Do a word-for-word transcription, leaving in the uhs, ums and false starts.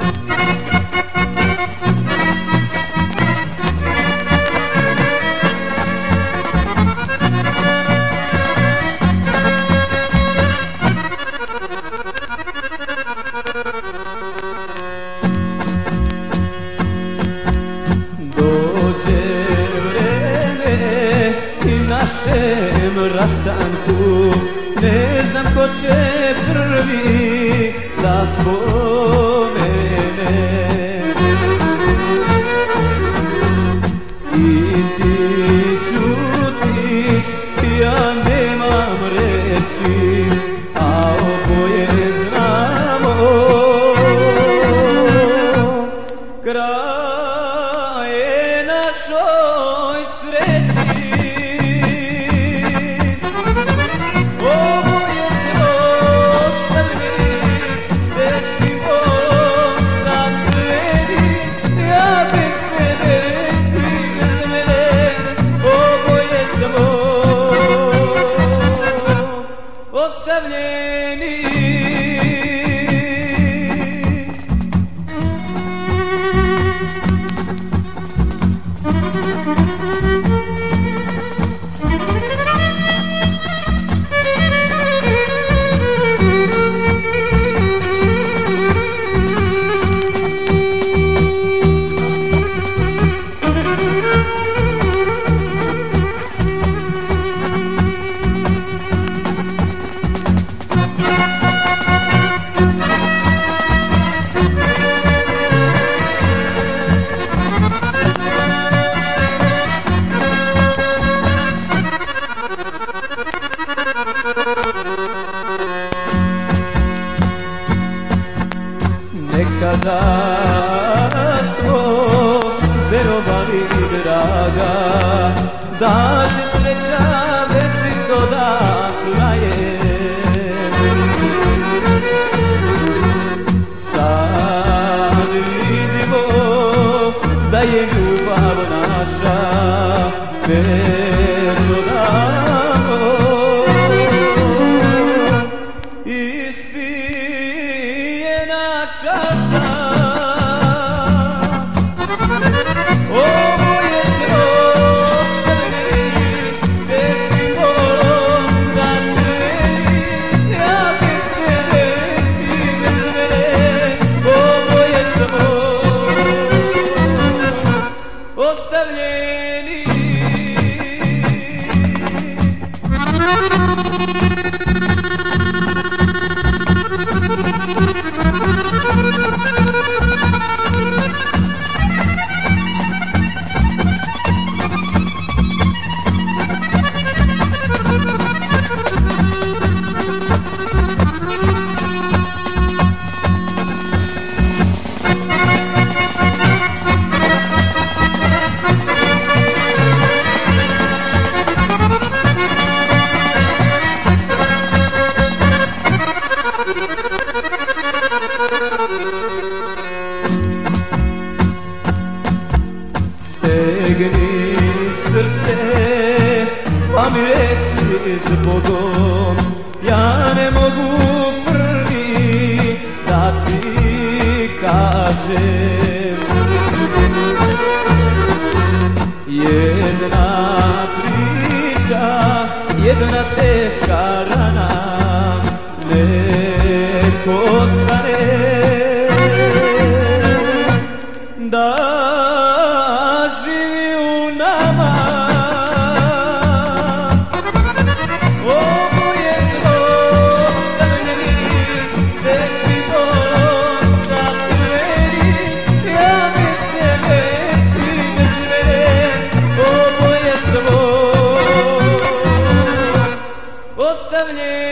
našem rastanku, ne znam ko će prvi da spomene. I ti čutiš, ja nemam reči, a oboje znamo kraj je našoj sreći. Ostavljeni nekada smo verovali, draga, da će sreća večito da traje. Sad vidimo da je ljubav naša već odavno ispijena čaša. Ovo je ostavljeni, teškim bolom zatrljeni, ja bez tebe i bez mene, ovo je samo ostavljeni. Stegni srce, pa mi reci s Bogom, ja ne mogu prvi da ti kažem. Jedna priča, jedna teška rana, nek ostane da živi u nama. Ovo je ostavljeni, teškim bolom zatrljeni, ja bez tebe i bez mene, ovo je svo ostavljeni.